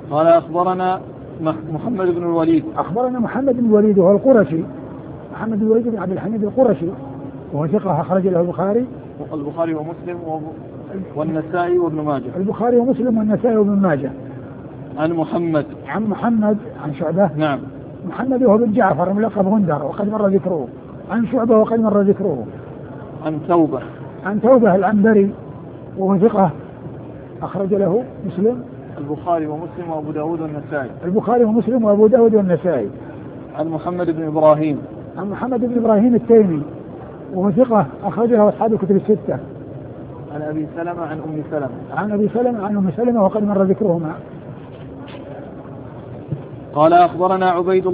قال أخبرنا محمد بن الوليد. أخبرنا محمد بن الوليد وهو القرشي، محمد بن الوليد بن عبد الحميد القرشي، وهو ثقة أخرج له البخاري ومسلم والنسائي وابن ماجه. البخاري ومسلم والنسائي وابن ماجه. عن محمد عن شعبة. نعم. محمد وهو بن جعفر ملقب غندر وقد مر ذكره. عن شعبة وقد مر ذكره. عن توبة العنبري وهو ثقة أخرج له مسلم. البخاري ومسلم وأبو داود والنسائي. البخاري ومسلم وأبو داود والنسائي. عن محمد بن إبراهيم. عن محمد بن إبراهيم التيمي وهو ثقة أخرج له أصحاب الكتب الستة. عن أبي سلمة عن أم سلمة. عن أبي سلمة عن أم سلمة وقد مر ذكرهما. قال أخبرنا عبيد